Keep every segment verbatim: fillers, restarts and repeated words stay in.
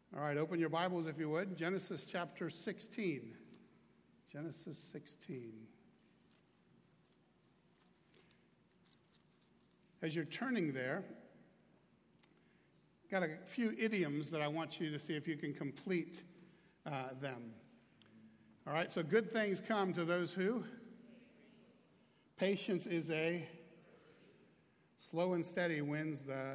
All right, open your Bibles if you would. Genesis chapter sixteen. Genesis sixteen. As you're turning there, got a few idioms that I want you to see if you can complete uh, them. All right, so good things come to those who? Patience is a slow and steady wins the...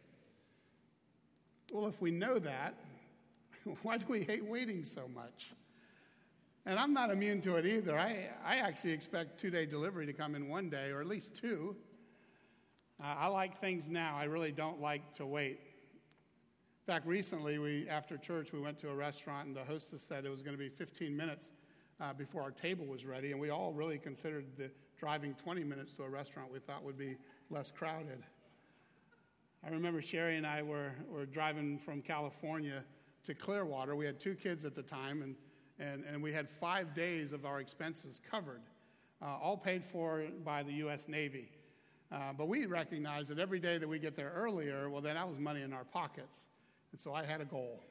Well, if we know that, why do we hate waiting so much? And I'm not immune to it either. I, I actually expect two-day delivery to come in one day, or at least two. Uh, I like things now. I really don't like to wait. In fact, recently, we after church, we went to a restaurant, and the hostess said it was going to be fifteen minutes uh, before our table was ready, and we all really considered the driving twenty minutes to a restaurant we thought would be less crowded. I remember Sherry and I were, were driving from California to Clearwater. We had two kids at the time, and, and, and we had five days of our expenses covered, uh, all paid for by the U S Navy. Uh, but we recognized that every day that we get there earlier, well, then that was money in our pockets. And so I had a goal.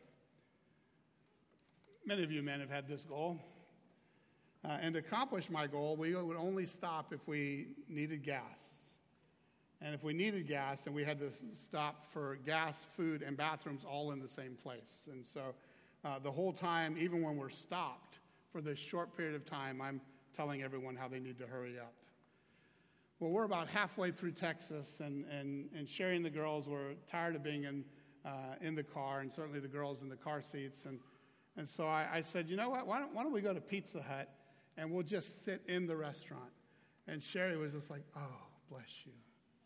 Many of you men have had this goal. Uh, and to accomplish my goal, we would only stop if we needed gas. And if we needed gas, then we had to stop for gas, food, and bathrooms all in the same place. And so uh, the whole time, even when we're stopped for this short period of time, I'm telling everyone how they need to hurry up. Well, we're about halfway through Texas, and, and, and Sherry and the girls were tired of being in, uh, in the car, and certainly the girls in the car seats. And, and so I, I said, you know what, why don't, why don't we go to Pizza Hut, and we'll just sit in the restaurant. And Sherry was just like, oh, bless you.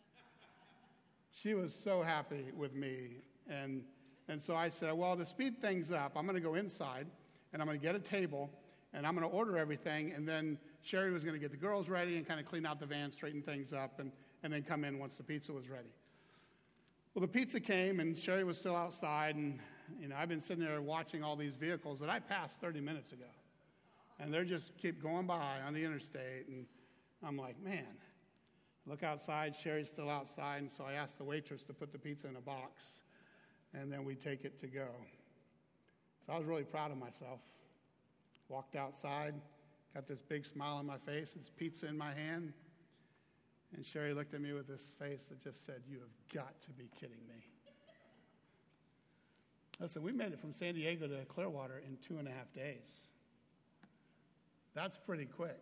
She was so happy with me. And, and so I said, well, to speed things up, I'm going to go inside, and I'm going to get a table, and I'm going to order everything, and then Sherry was going to get the girls ready and kind of clean out the van, straighten things up, and, and then come in once the pizza was ready. Well, the pizza came, and Sherry was still outside, and you know I've been sitting there watching all these vehicles that I passed thirty minutes ago. And they're just keep going by on the interstate, and I'm like, man, look outside, Sherry's still outside, and so I asked the waitress to put the pizza in a box, and then we take it to go. So I was really proud of myself. Walked outside, got this big smile on my face, this pizza in my hand, and Sherry looked at me with this face that just said, you have got to be kidding me. Listen, we made it from San Diego to Clearwater in two and a half days. That's pretty quick.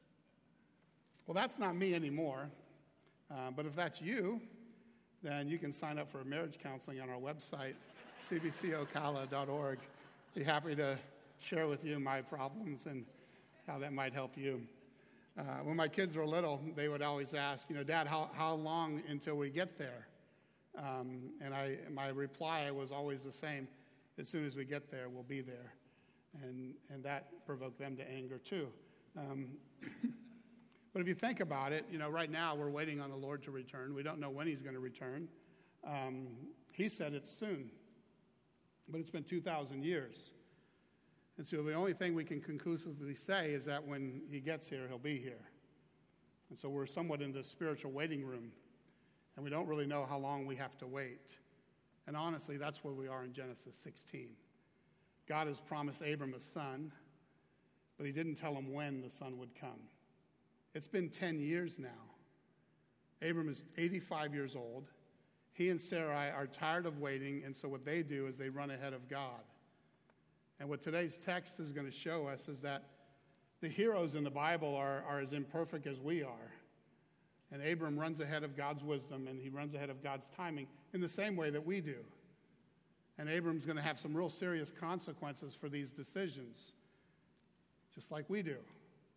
Well, that's not me anymore. Uh, but if that's you, then you can sign up for marriage counseling on our website, c b c ocala dot org. Be happy to share with you my problems and how that might help you. Uh, when my kids were little, they would always ask, you know, Dad, how, how long until we get there? Um, and I, my reply was always the same. As soon as we get there, we'll be there. And, and that provoked them to anger too. Um, But if you think about it, you know, right now we're waiting on the Lord to return. We don't know when he's going to return. Um, he said it's soon, but it's been two thousand years. And so the only thing we can conclusively say is that when he gets here, he'll be here. And so we're somewhat in the spiritual waiting room, and we don't really know how long we have to wait. And honestly, that's where we are in Genesis sixteen. God has promised Abram a son, but he didn't tell him when the son would come. It's been ten years now. Abram is eighty-five years old. He and Sarai are tired of waiting, and so what they do is they run ahead of God. And what today's text is going to show us is that the heroes in the Bible are, are as imperfect as we are. And Abram runs ahead of God's wisdom, and he runs ahead of God's timing in the same way that we do. And Abram's going to have some real serious consequences for these decisions, just like we do.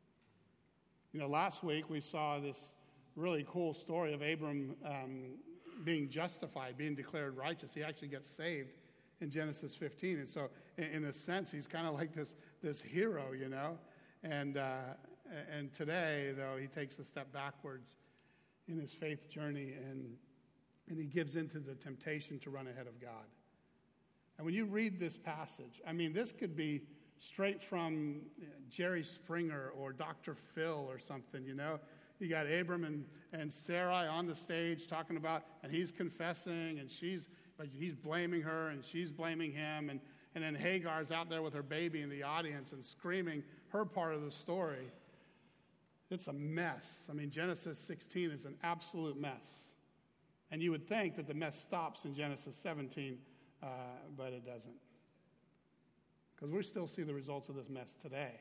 You know, last week we saw this really cool story of Abram um, being justified, being declared righteous. He actually gets saved in Genesis fifteen. And so in, in a sense, he's kind of like this, this hero, you know. And, uh, and today, though, he takes a step backwards in his faith journey, and, and he gives into the temptation to run ahead of God. And when you read this passage, I mean, this could be straight from Jerry Springer or Doctor Phil or something, you know. You got Abram and, and Sarai on the stage talking about, and he's confessing, and she's But he's blaming her, and she's blaming him, and, and then Hagar's out there with her baby in the audience and screaming her part of the story. It's a mess. I mean, Genesis sixteen is an absolute mess. And you would think that the mess stops in Genesis seventeen, uh, but it doesn't. Because we still see the results of this mess today.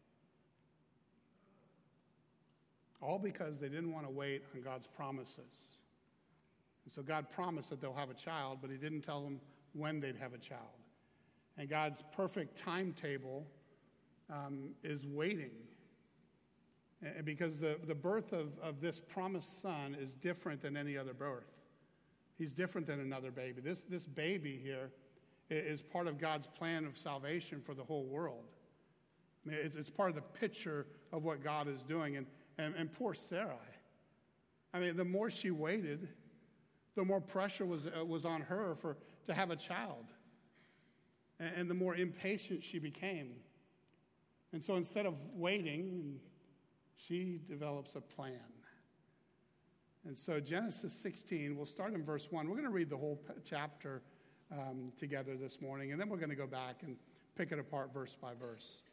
All because they didn't want to wait on God's promises. And so God promised that they'll have a child, but he didn't tell them when they'd have a child. And God's perfect timetable um, is waiting. And because the, the birth of, of this promised son is different than any other birth. He's different than another baby. This, this baby here is part of God's plan of salvation for the whole world. I mean, it's, it's part of the picture of what God is doing. And, and, and poor Sarai. I mean, the more she waited, the more pressure was, uh, was on her for, to have a child. And, and the more impatient she became. And so instead of waiting, she develops a plan. And so Genesis sixteen, we'll start in verse one. We're going to read the whole chapter um, together this morning, and then we're going to go back and pick it apart verse by verse.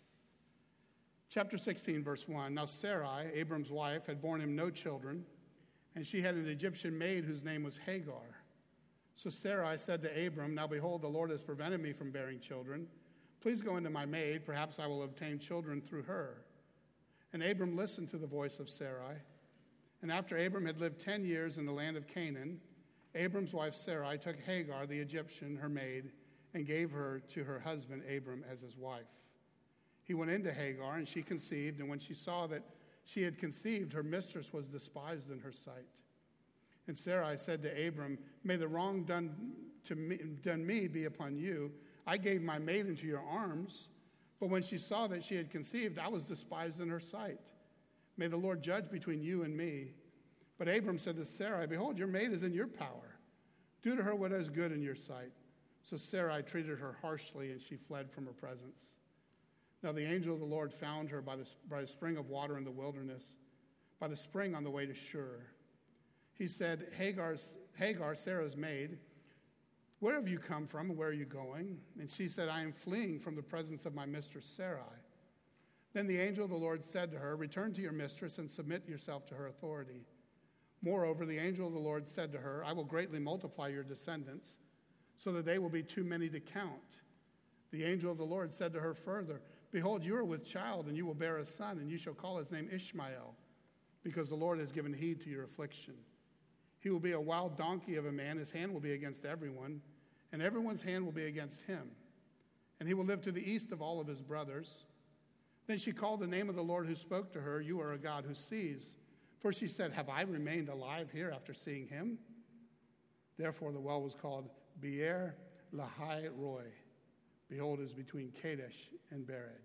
Chapter sixteen, verse one. Now Sarai, Abram's wife, had borne him no children, and she had an Egyptian maid whose name was Hagar. So Sarai said to Abram, Now behold, the Lord has prevented me from bearing children. Please go into my maid. Perhaps I will obtain children through her. And Abram listened to the voice of Sarai. And after Abram had lived ten years in the land of Canaan, Abram's wife Sarai took Hagar, the Egyptian, her maid, and gave her to her husband Abram as his wife. He went into Hagar, and she conceived, and when she saw that she had conceived, her mistress was despised in her sight. And Sarai said to Abram, May the wrong done to me, done me be upon you. I gave my maid into your arms, but when she saw that she had conceived, I was despised in her sight. May the Lord judge between you and me. But Abram said to Sarai, Behold, your maid is in your power. Do to her what is good in your sight. So Sarai treated her harshly, and she fled from her presence. Now the angel of the Lord found her by the, by the spring of water in the wilderness, by the spring on the way to Shur. He said, Hagar's, Hagar, Sarah's maid, where have you come from, and where are you going? And she said, I am fleeing from the presence of my mistress Sarai. Then the angel of the Lord said to her, Return to your mistress and submit yourself to her authority. Moreover, the angel of the Lord said to her, I will greatly multiply your descendants, so that they will be too many to count. The angel of the Lord said to her further, Behold, you are with child, and you will bear a son, and you shall call his name Ishmael, because the Lord has given heed to your affliction. He will be a wild donkey of a man. His hand will be against everyone, and everyone's hand will be against him. And he will live to the east of all of his brothers. Then she called the name of the Lord who spoke to her, You are a God who sees. For she said, Have I remained alive here after seeing him? Therefore the well was called Beer Lahai Roi. Behold, it is between Kadesh and Bered.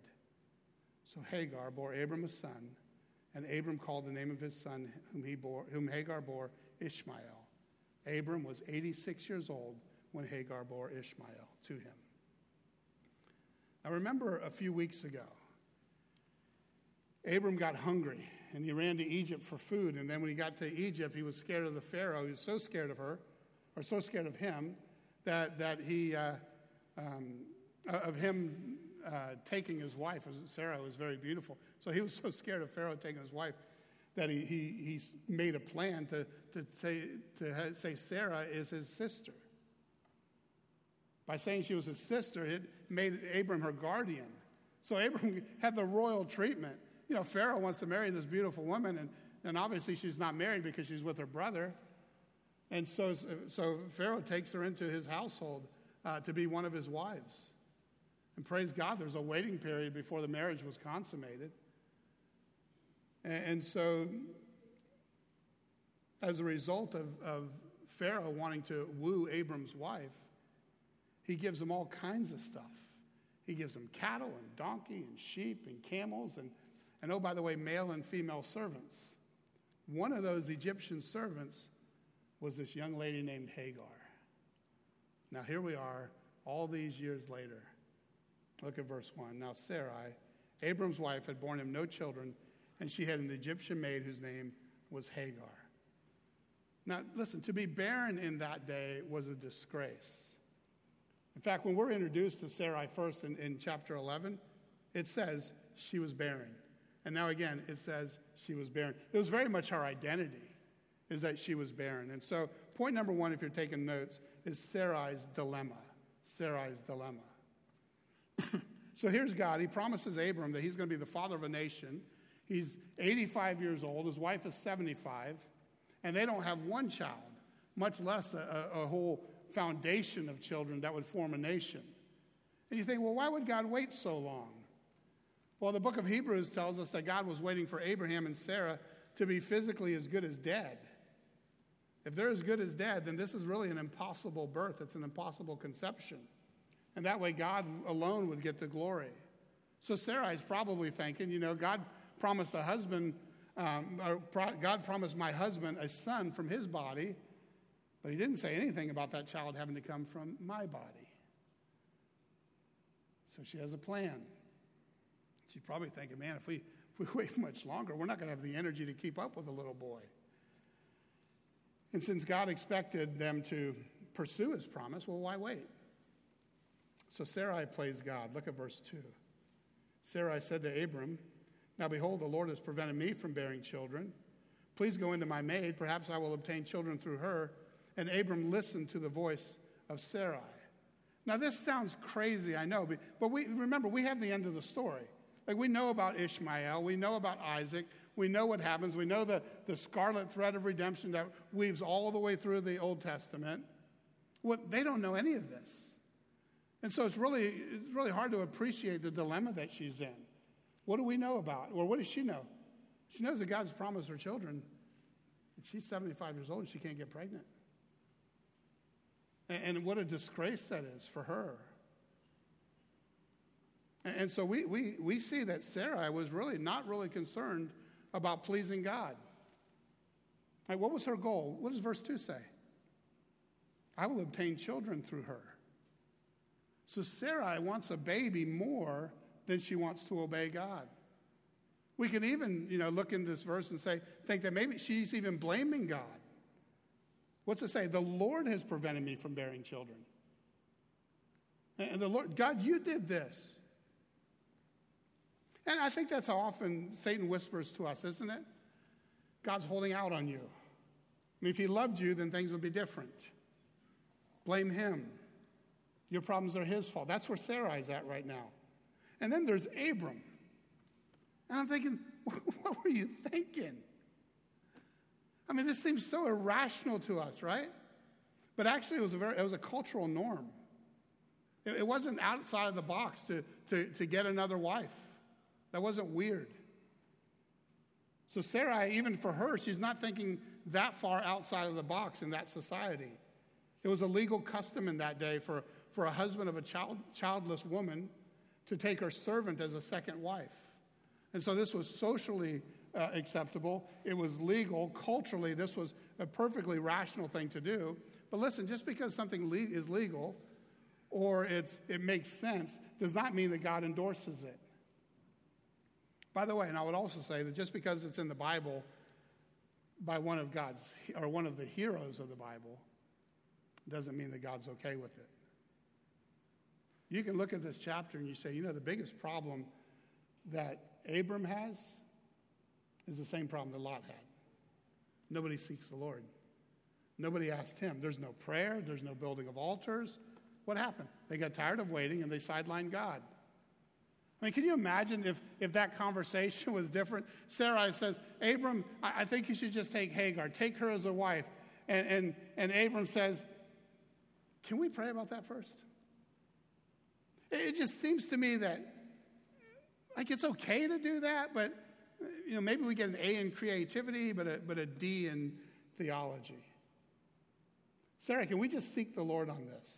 So Hagar bore Abram a son, and Abram called the name of his son, whom, he bore, whom Hagar bore, Ishmael. Abram was eighty-six years old when Hagar bore Ishmael to him. Now remember a few weeks ago, Abram got hungry, and he ran to Egypt for food. And then when he got to Egypt, he was scared of the Pharaoh. He was so scared of her, or so scared of him, that, that he, uh, um, of him uh, taking his wife. Sarah was very beautiful. So he was so scared of Pharaoh taking his wife that he, he, he made a plan to, to, say, to say Sarah is his sister. By saying she was his sister, it made Abram her guardian. So Abram had the royal treatment. You know, Pharaoh wants to marry this beautiful woman, and, and obviously she's not married because she's with her brother. And so, so Pharaoh takes her into his household uh, to be one of his wives. And praise God, there's a waiting period before the marriage was consummated. And, and so, as a result of, of Pharaoh wanting to woo Abram's wife, he gives him all kinds of stuff. He gives him cattle and donkey and sheep and camels and And oh, by the way, male and female servants. One of those Egyptian servants was this young lady named Hagar. Now here we are, all these years later. Look at verse one. Now Sarai, Abram's wife, had borne him no children, and she had an Egyptian maid whose name was Hagar. Now, listen, to be barren in that day was a disgrace. In fact, when we're introduced to Sarai first in, in chapter eleven, it says she was barren. And now again, it says she was barren. It was very much her identity, is that she was barren. And so point number one, if you're taking notes, is Sarai's dilemma. Sarai's dilemma. So here's God. He promises Abram that he's going to be the father of a nation. He's eighty-five years old. His wife is seventy-five. And they don't have one child, much less a, a, a whole foundation of children that would form a nation. And you think, well, why would God wait so long? Well, the book of Hebrews tells us that God was waiting for Abraham and Sarah to be physically as good as dead. If they're as good as dead, then this is really an impossible birth. It's an impossible conception. And that way God alone would get the glory. So Sarai's probably thinking, you know, God promised a husband, um, or pro- God promised my husband a son from his body, but he didn't say anything about that child having to come from my body. So she has a plan. She's probably thinking, man, if we, if we wait much longer, we're not going to have the energy to keep up with a little boy. And since God expected them to pursue his promise, well, why wait? So Sarai plays God. Look at verse two. Sarai said to Abram, now behold, the Lord has prevented me from bearing children. Please go into my maid. Perhaps I will obtain children through her. And Abram listened to the voice of Sarai. Now this sounds crazy, I know, but we remember, we have the end of the story. Like, we know about Ishmael. We know about Isaac. We know what happens. We know the, the scarlet thread of redemption that weaves all the way through the Old Testament. Well, they don't know any of this. And so it's really, it's really hard to appreciate the dilemma that she's in. What do we know about? Or what does she know? She knows that God's promised her children. And she's seventy-five years old and she can't get pregnant. And, and what a disgrace that is for her. And, and so we, we, we see that Sarai was really not really concerned about pleasing God. Like, what was her goal? What does verse two say? I will obtain children through her. So Sarai wants a baby more than she wants to obey God. We can even, you know, look into this verse and say, think that maybe she's even blaming God. What's it say? The Lord has prevented me from bearing children. And the Lord, God, you did this. And I think that's how often Satan whispers to us, isn't it? God's holding out on you. I mean, if he loved you, then things would be different. Blame him. Your problems are his fault. That's where Sarai's at right now. And then there's Abram. And I'm thinking, what were you thinking? I mean, this seems so irrational to us, right? But actually, it was a very, it was a cultural norm. It, it wasn't outside of the box to, to, to get another wife. That wasn't weird. So Sarai, even for her, she's not thinking that far outside of the box in that society. It was a legal custom in that day for, for a husband of a child, childless woman to take her servant as a second wife. And so this was socially uh, acceptable. It was legal. Culturally, this was a perfectly rational thing to do. But listen, just because something le- is legal or it's, it makes sense does not mean that God endorses it. By the way, and I would also say that just because it's in the Bible by one of God's, or one of the heroes of the Bible, doesn't mean that God's okay with it. You can look at this chapter and you say, you know, the biggest problem that Abram has is the same problem that Lot had. Nobody seeks the Lord. Nobody asked him. There's no prayer. There's no building of altars. What happened? They got tired of waiting and they sidelined God. I mean, can you imagine if, if that conversation was different? Sarai says, Abram, I, I think you should just take Hagar. Take her as a wife. And, and, and Abram says, can we pray about that first? It, it just seems to me that, like, it's okay to do that, but, you know, maybe we get an A in creativity, but a, but a D in theology. Sarah, can we just seek the Lord on this?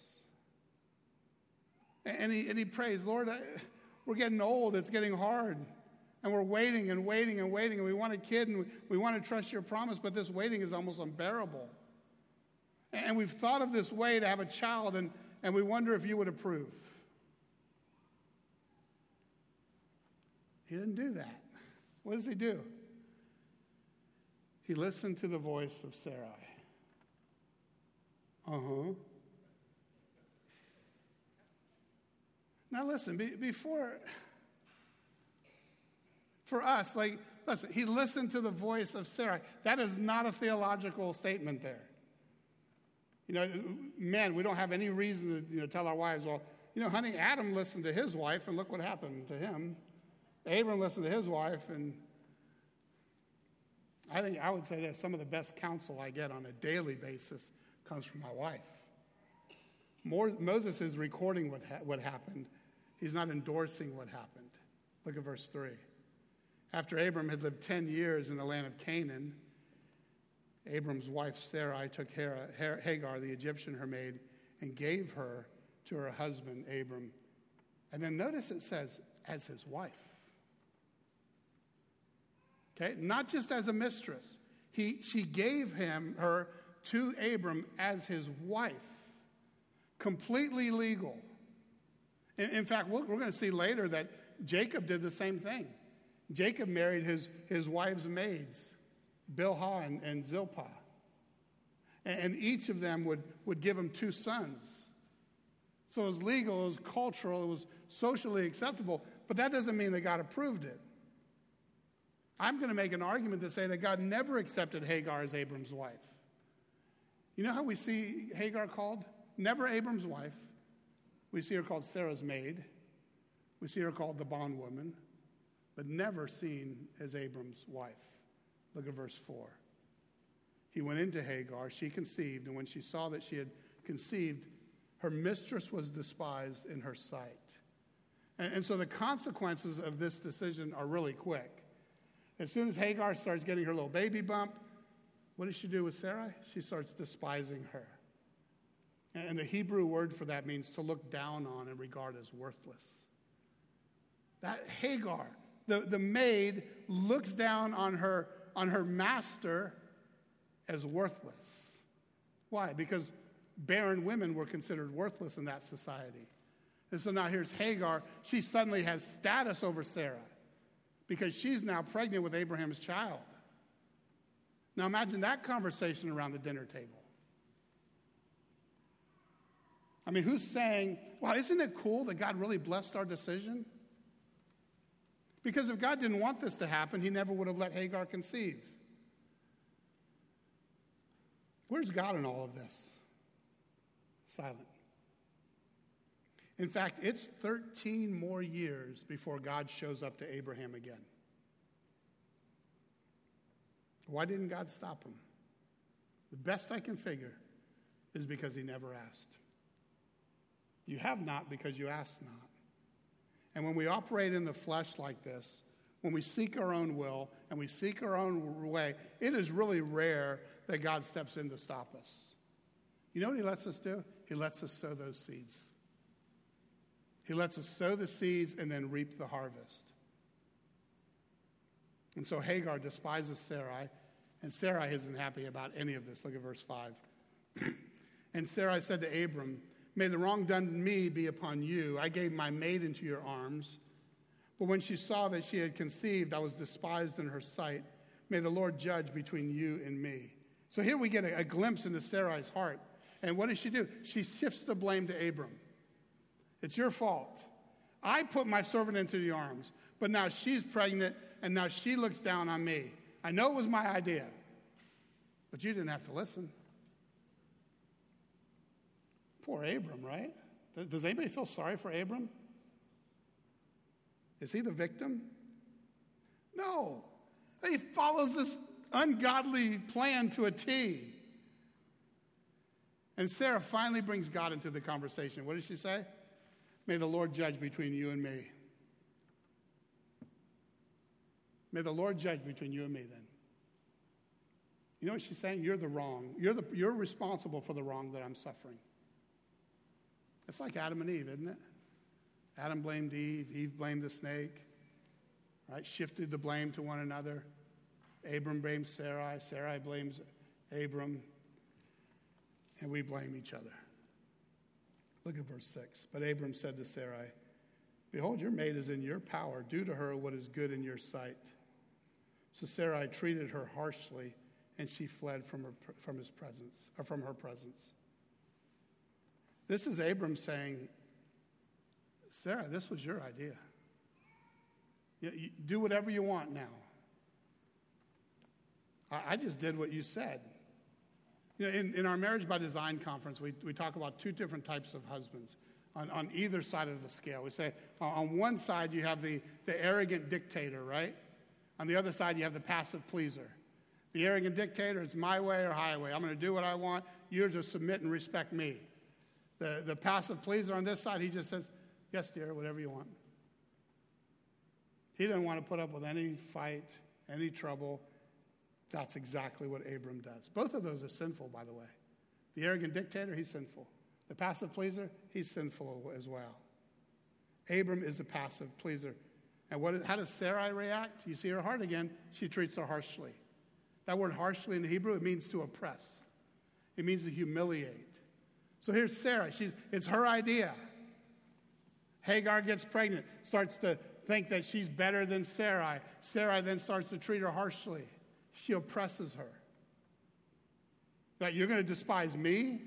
And, and, he, and he prays, Lord, I, we're getting old. It's getting hard. And we're waiting and waiting and waiting. And we want a kid and we, we want to trust your promise, but this waiting is almost unbearable. And, and we've thought of this way to have a child, and, and we wonder if you would approve. He didn't do that. What does he do? He listened to the voice of Sarai. Uh-huh. Now listen, be, before, for us, like, listen, he listened to the voice of Sarai. That is not a theological statement there. You know, men, we don't have any reason to, you know, tell our wives, well, you know, honey, Adam listened to his wife, and look what happened to him. Abram listened to his wife, and I think I would say that some of the best counsel I get on a daily basis comes from my wife. More, Moses is recording what, ha- what happened. He's not endorsing what happened. Look at verse three. After Abram had lived ten years in the land of Canaan, Abram's wife Sarai took Hagar, the Egyptian, her maid, and gave her to her husband Abram. And then notice it says, as his wife. Okay, not just as a mistress. He, she gave him, her, to Abram as his wife. Completely legal. In, in fact, we're, we're going to see later that Jacob did the same thing. Jacob married his, his wife's maids, Bilhah and, and Zilpah. And, and each of them would, would give him two sons. So it was legal, it was cultural, it was socially acceptable, but that doesn't mean that God approved it. I'm going to make an argument to say that God never accepted Hagar as Abram's wife. You know how we see Hagar called? Never Abram's wife. We see her called Sarah's maid. We see her called the bondwoman, but never seen as Abram's wife. Look at verse four. He went into Hagar, she conceived, and when she saw that she had conceived, her mistress was despised in her sight. And, and so the consequences of this decision are really quick. As soon as Hagar starts getting her little baby bump, what does she do with Sarai? She starts despising her. And the Hebrew word for that means to look down on and regard as worthless. That Hagar, the, the maid, looks down on her, on her master as worthless. Why? Because barren women were considered worthless in that society. And so now here's Hagar. She suddenly has status over Sarah because she's now pregnant with Abraham's child. Now imagine that conversation around the dinner table. I mean, who's saying, wow, isn't it cool that God really blessed our decision? Because if God didn't want this to happen, he never would have let Hagar conceive. Where's God in all of this? Silent. In fact, it's thirteen more years before God shows up to Abraham again. Why didn't God stop him? The best I can figure is because he never asked. You have not because you asked not. And when we operate in the flesh like this, when we seek our own will and we seek our own way, it is really rare that God steps in to stop us. You know what he lets us do? He lets us sow those seeds. He lets us sow the seeds and then reap the harvest. And so Hagar despises Sarai, and Sarai isn't happy about any of this. Look at verse five. And Sarai said to Abram, may the wrong done to me be upon you. I gave my maid into your arms. But when she saw that she had conceived, I was despised in her sight. May the Lord judge between you and me. So here we get a, a glimpse into Sarai's heart. And what does she do? She shifts the blame to Abram. It's your fault. I put my servant into your arms, but now she's pregnant, and now she looks down on me. I know it was my idea, but you didn't have to listen. Poor Abram, right? Does anybody feel sorry for Abram? Is he the victim? No. He follows this ungodly plan to a T. And Sarah finally brings God into the conversation. What does she say? May the Lord judge between you and me. May the Lord judge between you and me then. You know what she's saying? You're the wrong. You're, the, you're responsible for the wrong that I'm suffering. It's like Adam and Eve, isn't it? Adam blamed Eve. Eve blamed the snake. Right? Shifted the blame to one another. Abram blames Sarai. Sarai blames Abram. And we blame each other. Look at verse six. But Abram said to Sarai, behold, your maid is in your power. Do to her what is good in your sight. So Sarai treated her harshly, and she fled from her, from his presence, or from her presence. This is Abram saying, Sarah, this was your idea. You, you, do whatever you want now. I, I just did what you said. You know, in, in our Marriage by Design conference, we, we talk about two different types of husbands on, on either side of the scale. We say on one side you have the, the arrogant dictator, right? On the other side you have the passive pleaser. The arrogant dictator, it's my way or highway. I'm going to do what I want. You're to submit and respect me. The, the passive pleaser on this side, he just says, yes, dear, whatever you want. He didn't want to put up with any fight, any trouble. That's exactly what Abram does. Both of those are sinful, by the way. The arrogant dictator, he's sinful. The passive pleaser, he's sinful as well. Abram is a passive pleaser. And what? How does Sarai react? You see her heart again. She treats her harshly. That word harshly in the Hebrew, it means to oppress. It means to humiliate. So here's Sarah. She's, it's her idea. Hagar gets pregnant, starts to think that she's better than Sarai. Sarai then starts to treat her harshly. She oppresses her. That you're going to despise me?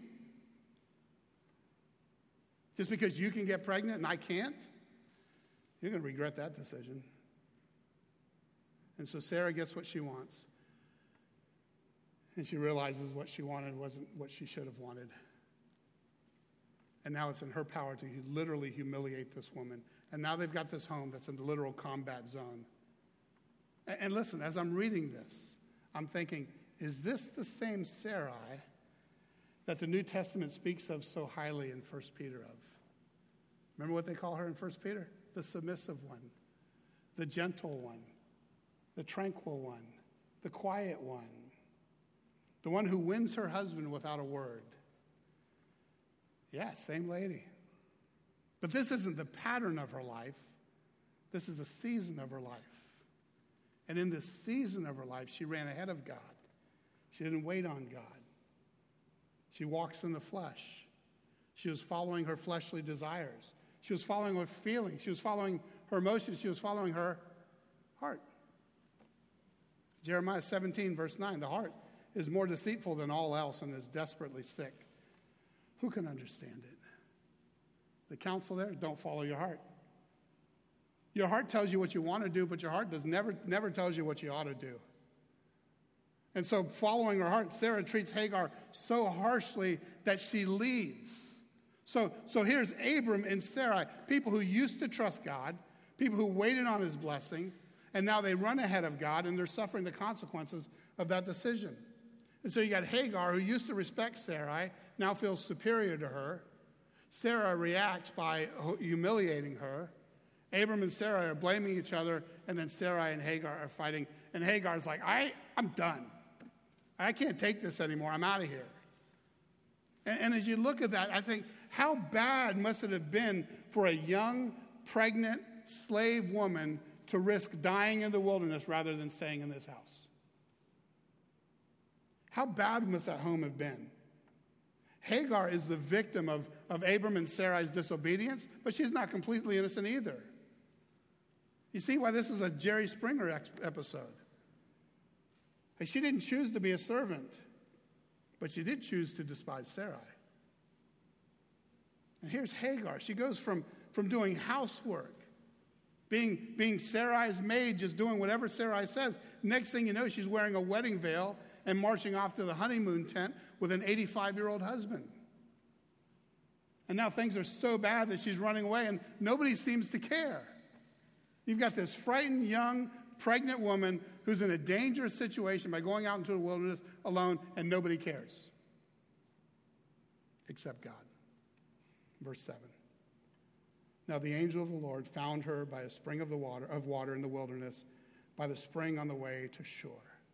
Just because you can get pregnant and I can't? You're going to regret that decision. And so Sarah gets what she wants. And she realizes what she wanted wasn't what she should have wanted. And now it's in her power to literally humiliate this woman. And now they've got this home that's in the literal combat zone. And listen, as I'm reading this, I'm thinking, is this the same Sarai that the New Testament speaks of so highly in First Peter of? Remember what they call her in First Peter? The submissive one, the gentle one, the tranquil one, the quiet one, the one who wins her husband without a word. Yeah, same lady. But this isn't the pattern of her life. This is a season of her life. And in this season of her life, she ran ahead of God. She didn't wait on God. She walks in the flesh. She was following her fleshly desires. She was following her feelings. She was following her emotions. She was following her heart. Jeremiah seventeen, verse nine, the heart is more deceitful than all else and is desperately sick. Who can understand it? The counsel there, don't follow your heart. Your heart tells you what you want to do, but your heart does never, never tells you what you ought to do. And so following her heart, Sarah treats Hagar so harshly that she leaves. So, so here's Abram and Sarai, people who used to trust God, people who waited on his blessing, and now they run ahead of God and they're suffering the consequences of that decision. And so you got Hagar, who used to respect Sarai, now feels superior to her. Sarah reacts by humiliating her. Abram and Sarai are blaming each other, and then Sarai and Hagar are fighting. And Hagar's like, I, I'm done. I can't take this anymore. I'm out of here. And, and as you look at that, I think, how bad must it have been for a young, pregnant, slave woman to risk dying in the wilderness rather than staying in this house? How bad must that home have been? Hagar is the victim of, of Abram and Sarai's disobedience, but she's not completely innocent either. You see why this is a Jerry Springer ex- episode. Like, she didn't choose to be a servant, but she did choose to despise Sarai. And here's Hagar. She goes from, from doing housework, being, being Sarai's maid, just doing whatever Sarai says. Next thing you know, she's wearing a wedding veil and marching off to the honeymoon tent with an eighty-five-year-old husband. And now things are so bad that she's running away and nobody seems to care. You've got this frightened, young, pregnant woman who's in a dangerous situation by going out into the wilderness alone, and nobody cares. Except God. Verse seven. Now the angel of the Lord found her by a spring of the water of water in the wilderness, by the spring on the way to shore.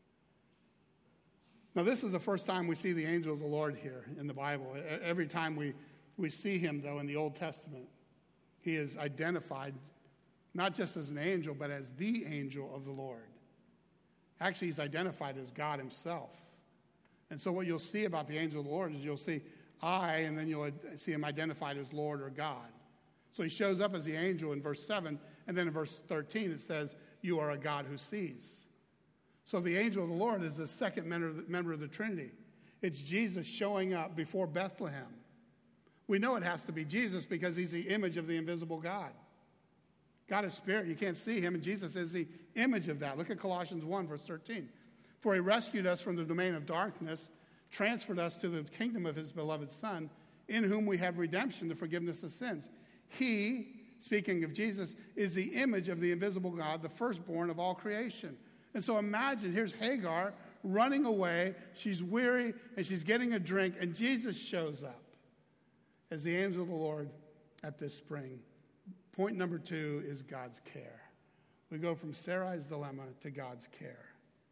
Now this is the first time we see the angel of the Lord here in the Bible. Every time we, we see him, though, in the Old Testament, he is identified not just as an angel, but as the angel of the Lord. Actually, he's identified as God himself. And so what you'll see about the angel of the Lord is you'll see I, and then you'll see him identified as Lord or God. So he shows up as the angel in verse seven, and then in verse thirteen it says, you are a God who sees. So the angel of the Lord is the second member of the, member of the Trinity. It's Jesus showing up before Bethlehem We know it has to be Jesus because he's the image of the invisible God. God is spirit. You can't see him, and Jesus is the image of that. Look at Colossians one, verse thirteen. For he rescued us from the domain of darkness, transferred us to the kingdom of his beloved Son, in whom we have redemption, the forgiveness of sins. He, speaking of Jesus, is the image of the invisible God, the firstborn of all creation. And so imagine, here's Hagar running away. She's weary, and she's getting a drink, and Jesus shows up as the angel of the Lord at this spring. Point number two is God's care. We go from Sarai's dilemma to God's care.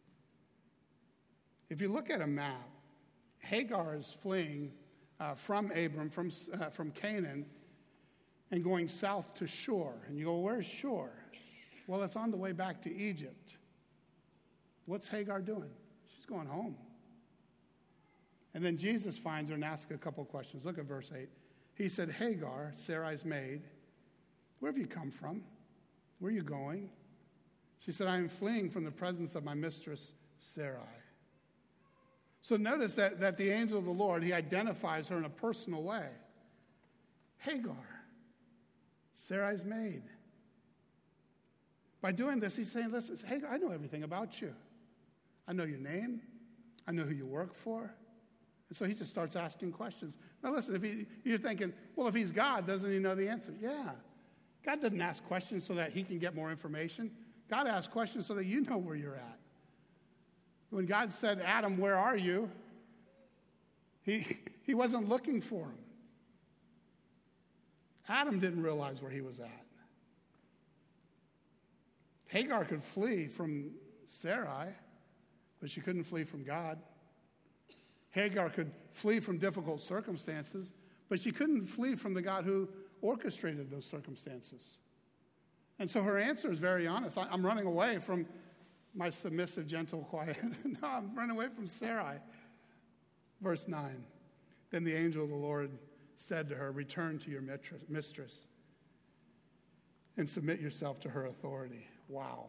If you look at a map, Hagar is fleeing uh, from Abram, from, uh, from Canaan, and going south to Shur. And you go, where's Shur? Well, it's on the way back to Egypt. What's Hagar doing? She's going home. And then Jesus finds her and asks a couple questions. Look at verse eight. He said, Hagar, Sarai's maid, where have you come from? Where are you going? She said, I am fleeing from the presence of my mistress, Sarai. So notice that, that the angel of the Lord, he identifies her in a personal way. Hagar, Sarai's maid. By doing this, he's saying, listen, Hagar, I know everything about you. I know your name. I know who you work for. And so he just starts asking questions. Now listen, if he, you're thinking, well, if he's God, doesn't he know the answer? Yeah. God doesn't ask questions so that he can get more information. God asks questions so that you know where you're at. When God said, Adam, where are you? He, he wasn't looking for him. Adam didn't realize where he was at. Hagar could flee from Sarai, but she couldn't flee from God. Hagar could flee from difficult circumstances, but she couldn't flee from the God who orchestrated those circumstances. And so her answer is very honest. I, I'm running away from my submissive, gentle, quiet. No, I'm running away from Sarai. Verse nine. Then the angel of the Lord said to her, return to your mistress and submit yourself to her authority. Wow.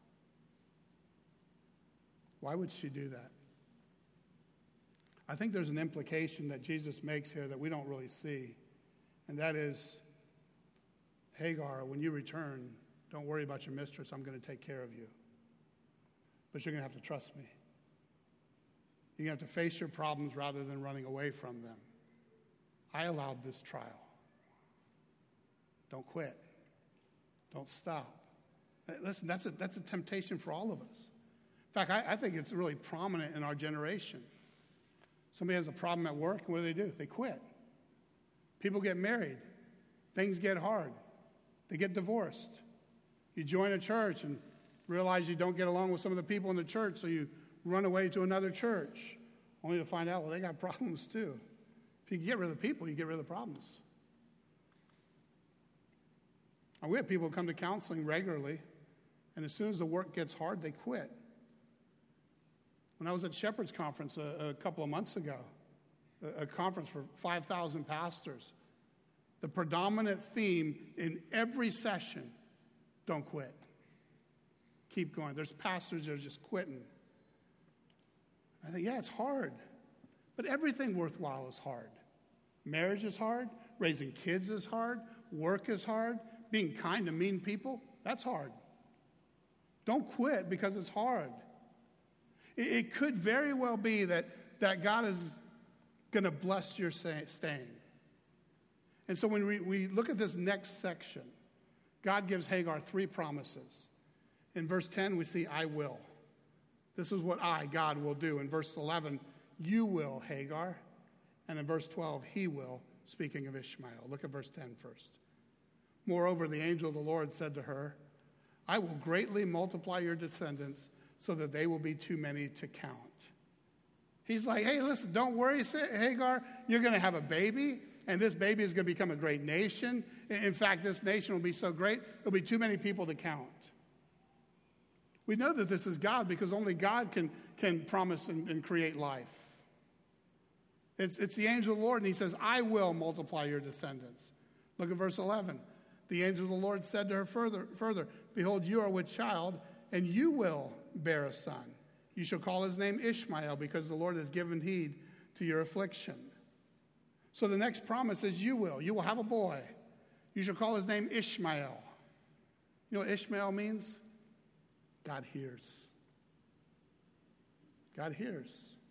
Why would she do that? I think there's an implication that Jesus makes here that we don't really see, and that is, Hagar, when you return, don't worry about your mistress. I'm going to take care of you. But you're going to have to trust me. You're going to have to face your problems rather than running away from them. I allowed this trial. Don't quit. Don't stop. Listen, that's a, that's a temptation for all of us. In fact, I, I think it's really prominent in our generation. Somebody has a problem at work, and what do they do? They quit. People get married. Things get hard. They get divorced. You join a church and realize you don't get along with some of the people in the church, so you run away to another church, only to find out, well, they got problems too. If you can get rid of the people, you get rid of the problems. And we have people who come to counseling regularly, and as soon as the work gets hard, they quit. When I was at Shepherd's Conference a, a couple of months ago, a, a conference for five thousand pastors, the predominant theme in every session, don't quit. Keep going. There's pastors that are just quitting. I think, yeah, it's hard. But everything worthwhile is hard. Marriage is hard. Raising kids is hard. Work is hard. Being kind to mean people, that's hard. Don't quit because it's hard. It, it could very well be that, that God is going to bless your say, staying. And so when we, we look at this next section, God gives Hagar three promises. In verse ten, we see, I will. This is what I, God, will do. In verse eleven, you will, Hagar. And in verse twelve, he will, speaking of Ishmael. Look at verse ten first. Moreover, the angel of the Lord said to her, I will greatly multiply your descendants so that they will be too many to count. He's like, hey, listen, don't worry, Hagar. You're going to have a baby, and this baby is going to become a great nation. In fact, this nation will be so great, there'll be too many people to count. We know that this is God because only God can, can promise and, and create life. It's, it's the angel of the Lord, and he says, I will multiply your descendants. Look at verse eleven. The angel of the Lord said to her further, further, behold, you are with child, and you will bear a son. You shall call his name Ishmael, because the Lord has given heed to your affliction. So the next promise is you will. You will have a boy. You shall call his name Ishmael. You know what Ishmael means? God hears. God hears.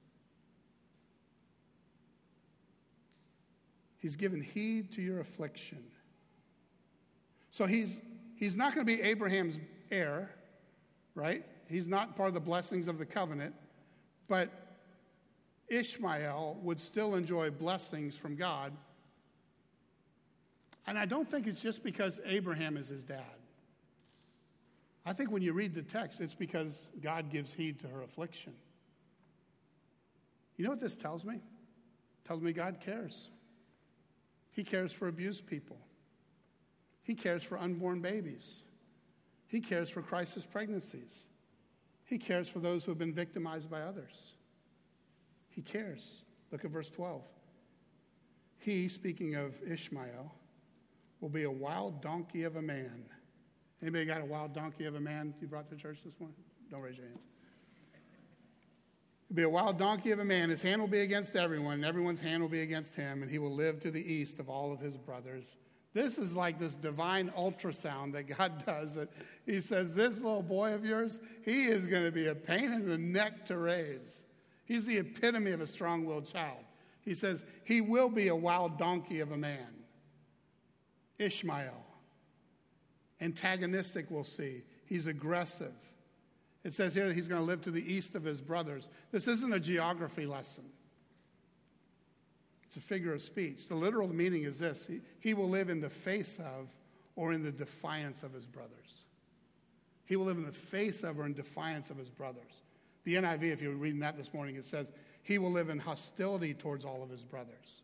He's given heed to your affliction. So he's he's not going to be Abraham's heir, right? He's not part of the blessings of the covenant, but Ishmael would still enjoy blessings from God. And I don't think it's just because Abraham is his dad. I think when you read the text, it's because God gives heed to her affliction. You know what this tells me? It tells me God cares. He cares for abused people. He cares for unborn babies. He cares for crisis pregnancies. He cares for those who have been victimized by others. He cares. Look at verse twelve. He, speaking of Ishmael, will be a wild donkey of a man. Anybody got a wild donkey of a man you brought to church this morning? Don't raise your hands. He'll be a wild donkey of a man. His hand will be against everyone, and everyone's hand will be against him, and he will live to the east of all of his brothers. This is like this divine ultrasound that God does. That he says, this little boy of yours, he is going to be a pain in the neck to raise. He's the epitome of a strong-willed child. He says, he will be a wild donkey of a man. Ishmael. Antagonistic, we'll see. He's aggressive. It says here that he's going to live to the east of his brothers. This isn't a geography lesson. It's a figure of speech. The literal meaning is this. He, he will live in the face of or in the defiance of his brothers. He will live in the face of or in defiance of his brothers. The N I V, if you were reading that this morning, it says, he will live in hostility towards all of his brothers.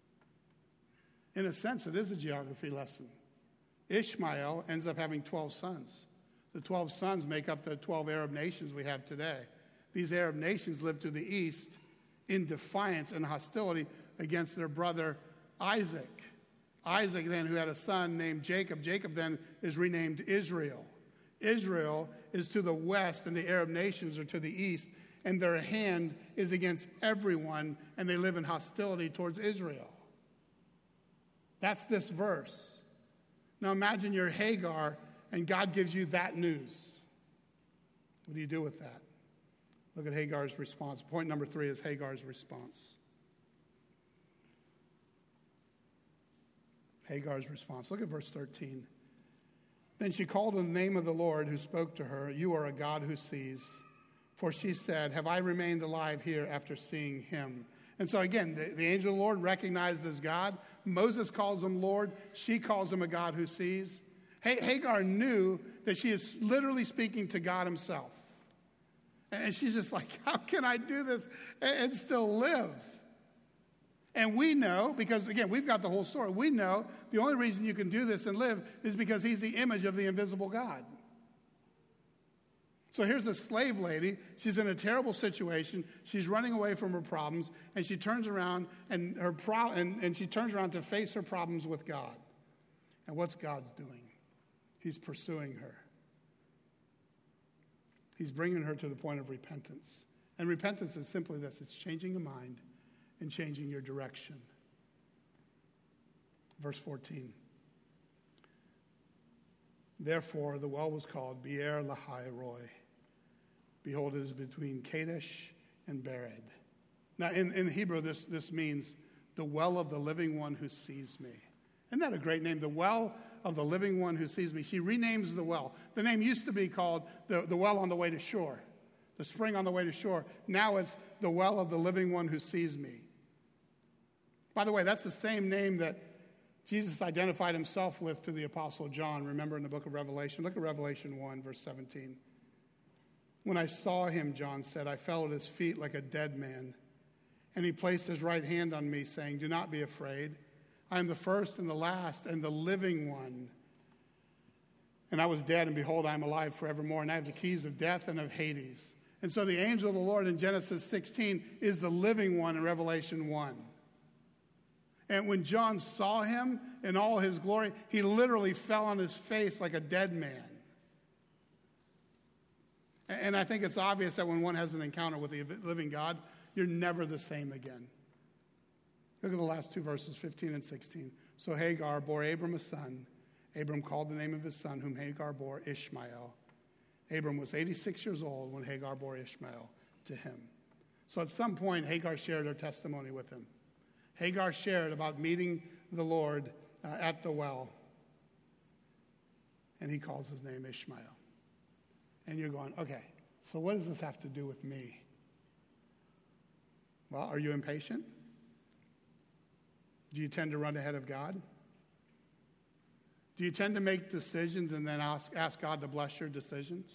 In a sense, it is a geography lesson. Ishmael ends up having twelve sons. The twelve sons make up the twelve Arab nations we have today. These Arab nations live to the east in defiance and hostility against their brother Isaac. Isaac then, who had a son named Jacob. Jacob then is renamed Israel. Israel is to the west and the Arab nations are to the east, and their hand is against everyone, and they live in hostility towards Israel. That's this verse. Now imagine you're Hagar, and God gives you that news. What do you do with that? Look at Hagar's response. Point number three is Hagar's response. Hagar's response. Look at verse thirteen. Then she called on the name of the Lord who spoke to her, you are a God who sees. For she said, have I remained alive here after seeing him? And so again, the, the angel of the Lord recognized as God. Moses calls him Lord. She calls him a God who sees. Hagar knew that she is literally speaking to God himself. And she's just like, how can I do this and still live? And we know, because again, we've got the whole story. We know the only reason you can do this and live is because he's the image of the invisible God. So here's a slave lady. She's in a terrible situation. She's running away from her problems, and she turns around and her pro- and, and she turns around to face her problems with God. And what's God's doing? He's pursuing her. He's bringing her to the point of repentance. And repentance is simply this. It's changing your mind and changing your direction. Verse fourteen. Therefore, the well was called Beer Lahai Roi. Behold, it is between Kadesh and Bered. Now, in, in Hebrew, this, this means the well of the living one who sees me. Isn't that a great name? The well of the living one who sees me. She renames the well. The name used to be called the, the well on the way to shore, the spring on the way to shore. Now it's the well of the living one who sees me. By the way, that's the same name that Jesus identified himself with to the Apostle John. Remember in the book of Revelation? Look at Revelation one, verse seventeen. When I saw him, John said, I fell at his feet like a dead man. And he placed his right hand on me, saying, do not be afraid. I am the first and the last and the living one. And I was dead, and behold, I am alive forevermore, and I have the keys of death and of Hades. And so the angel of the Lord in Genesis sixteen is the living one in Revelation one. And when John saw him in all his glory, he literally fell on his face like a dead man. And I think it's obvious that when one has an encounter with the living God, you're never the same again. Look at the last two verses, fifteen and sixteen. So Hagar bore Abram a son. Abram called the name of his son, whom Hagar bore, Ishmael. Abram was eighty-six years old when Hagar bore Ishmael to him. So at some point, Hagar shared her testimony with him. Hagar shared about meeting the Lord uh, at the well. And he calls his name Ishmael. And you're going, okay, so what does this have to do with me? Well, are you impatient? Do you tend to run ahead of God? Do you tend to make decisions and then ask, ask God to bless your decisions?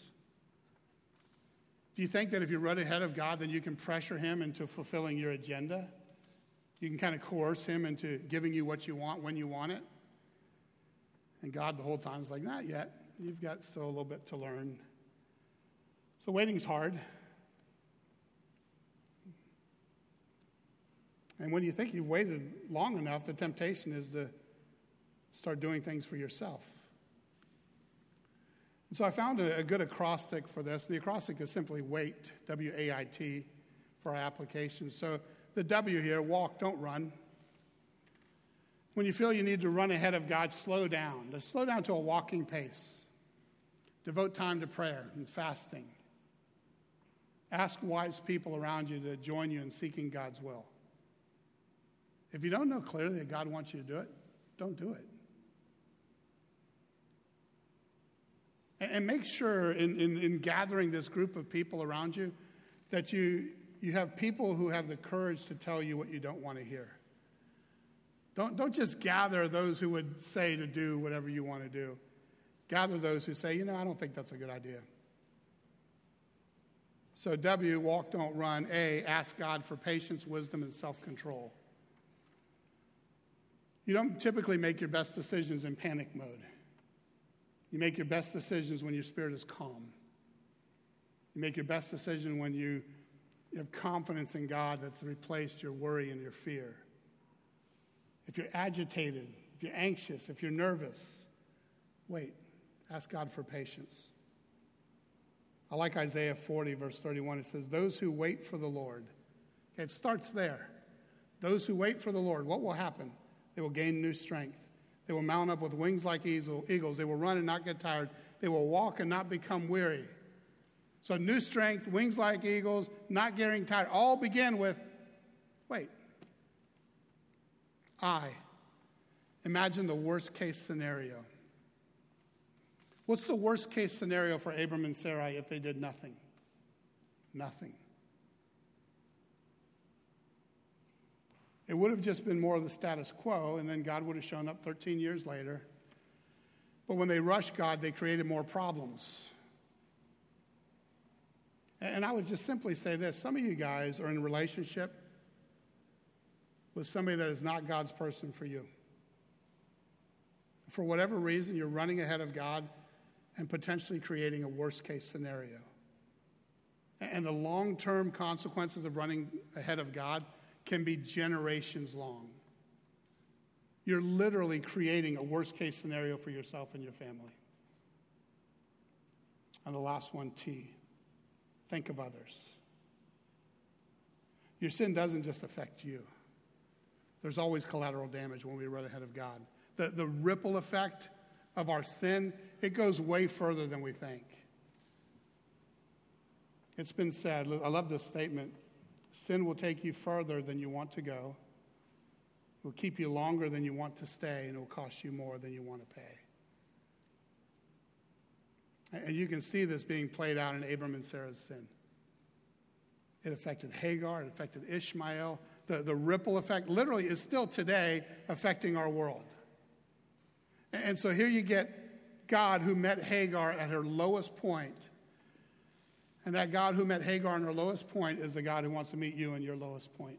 Do you think that if you run ahead of God, then you can pressure him into fulfilling your agenda? You can kind of coerce him into giving you what you want when you want it? And God the whole time is like, not yet. You've got still a little bit to learn. So waiting's hard. And when you think you've waited long enough, the temptation is to start doing things for yourself. And so I found a, a good acrostic for this. The acrostic is simply WAIT, W A I T, for our application. So the W here, walk, don't run. When you feel you need to run ahead of God, slow down. Just slow down to a walking pace. Devote time to prayer and fasting. Ask wise people around you to join you in seeking God's will. If you don't know clearly that God wants you to do it, don't do it. And, and make sure in, in, in gathering this group of people around you that you, you have people who have the courage to tell you what you don't want to hear. Don't, don't just gather those who would say to do whatever you want to do. Gather those who say, you know, I don't think that's a good idea. So W, walk, don't run. A, ask God for patience, wisdom, and self-control. You don't typically make your best decisions in panic mode. You make your best decisions when your spirit is calm. You make your best decision when you have confidence in God that's replaced your worry and your fear. If you're agitated, if you're anxious, if you're nervous, wait. Ask God for patience. I like Isaiah forty, verse thirty-one. It says, those who wait for the Lord. Okay, it starts there. Those who wait for the Lord, what will happen? They will gain new strength. They will mount up with wings like eagles. They will run and not get tired. They will walk and not become weary. So new strength, wings like eagles, not getting tired, all begin with, wait. I. Imagine the worst case scenario. What's the worst case scenario for Abram and Sarai if they did nothing? Nothing. It would have just been more of the status quo, and then God would have shown up thirteen years later. But when they rushed God, they created more problems. And I would just simply say this. Some of you guys are in a relationship with somebody that is not God's person for you. For whatever reason, you're running ahead of God and potentially creating a worst-case scenario. And the long-term consequences of running ahead of God can be generations long. You're literally creating a worst-case scenario for yourself and your family. And the last one, T. Think of others. Your sin doesn't just affect you. There's always collateral damage when we run ahead of God. The, the ripple effect of our sin, it goes way further than we think. It's been said, I love this statement, sin will take you further than you want to go. It will keep you longer than you want to stay, and it will cost you more than you want to pay. And you can see this being played out in Abram and Sarah's sin. It affected Hagar, it affected Ishmael. The, the ripple effect literally is still today affecting our world. And so here you get God who met Hagar at her lowest point. And that God who met Hagar in her lowest point is the God who wants to meet you in your lowest point.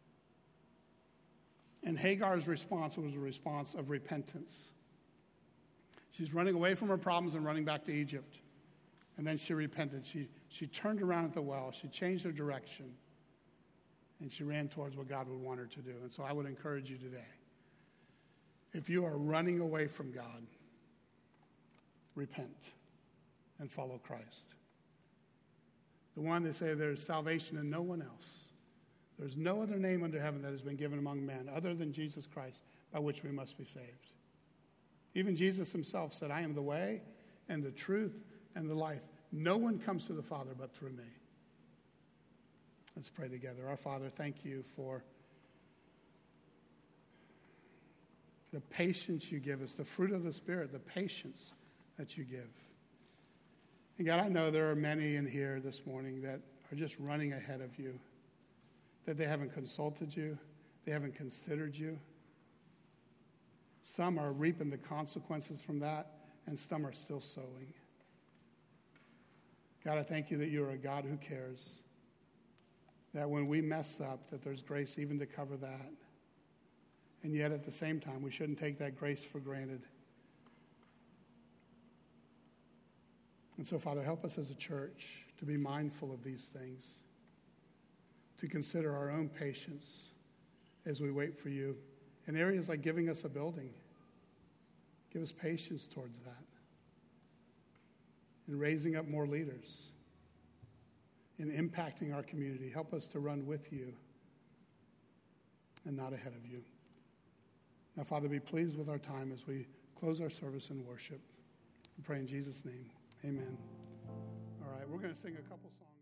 And Hagar's response was a response of repentance. She's running away from her problems and running back to Egypt. And then she repented. She, she turned around at the well. She changed her direction. And she ran towards what God would want her to do. And so I would encourage you today, if you are running away from God, repent and follow Christ. The one that says there is salvation in no one else. There's no other name under heaven that has been given among men other than Jesus Christ by which we must be saved. Even Jesus himself said, I am the way and the truth and the life. No one comes to the Father but through me. Let's pray together. Our Father, thank you for the patience you give us, the fruit of the Spirit, the patience that you give. And God, I know there are many in here this morning that are just running ahead of you, that they haven't consulted you, they haven't considered you. Some are reaping the consequences from that, and some are still sowing. God, I thank you that you are a God who cares, that when we mess up, that there's grace even to cover that. And yet at the same time, we shouldn't take that grace for granted. And so, Father, help us as a church to be mindful of these things, to consider our own patience as we wait for you. In areas like giving us a building, give us patience towards that. In raising up more leaders, in impacting our community, help us to run with you and not ahead of you. Now, Father, be pleased with our time as we close our service in worship. We pray in Jesus' name. Amen. All right, we're going to sing a couple songs.